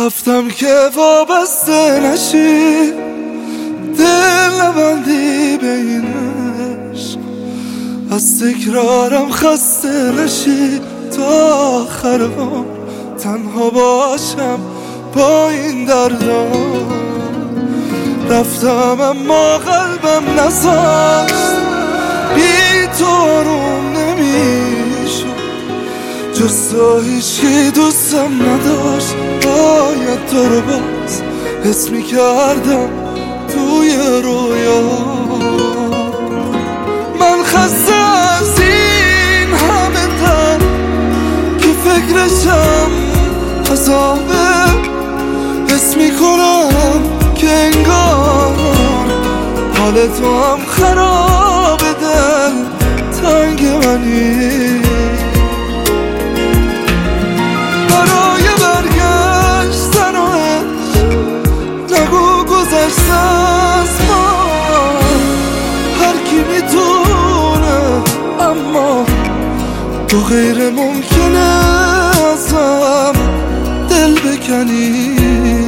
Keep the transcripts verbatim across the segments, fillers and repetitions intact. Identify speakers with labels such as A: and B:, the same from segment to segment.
A: رفتم که وابسته نشی، دل نبندی به این عشق، از تکرارم خسته نشی، تا آخر عمر تنها باشم با این دردا. رفتم اما قلبم نذاشت، بی تو آروم نمیشد، جز تو هیچی دوستم نداشت. باید تو رو باز حس میکردم توی رویا. من خسته از این همه تن که فکرشم عذابه، حس میکنم که انگار حال تو هم خراب، دل تنگ منی. برای برگشتن و عشق نگو گذشته از ما، هر کی میتونه اما تو غیر ممکنه ازم دل بکنی.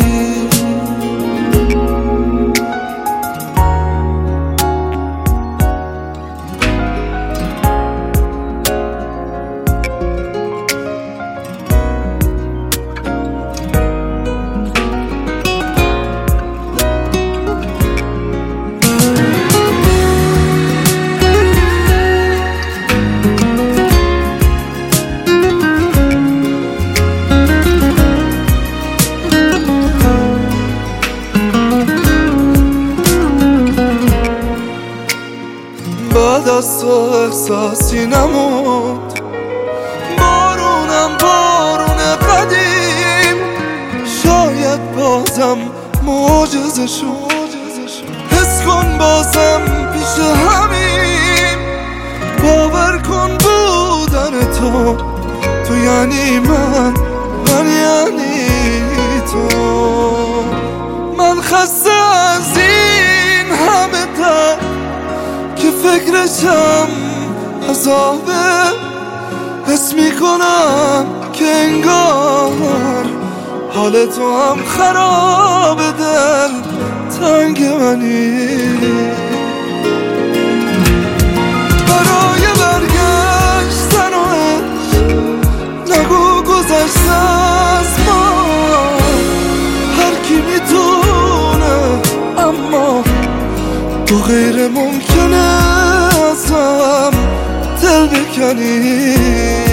A: بعد از تو احساسی نموند، بارونم بارون قدیم، شاید بازم معجزه شد. حس کن بازم پیش همین، باور کن بودن تو، تو یعنی من، من یعنی تو. من خسته از این همه درد که فکرشم عذابه، حس میکنم که انگار حال تو هم خراب، دل تنگ منی. برای برگشتن و عشق نگو گذشته از ما، هر کی میتونه اما تو غیر ممکنه ازم دل بکنی.